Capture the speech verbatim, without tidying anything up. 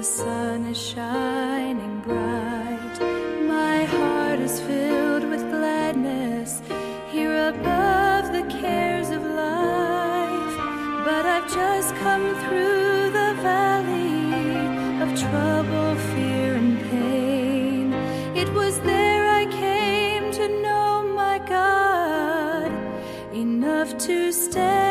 the sun is shining bright. My heart is filled with gladness here above the cares of life. But I've just come through the valley of trouble, fear, and pain. It was there I came to know my God, enough to stand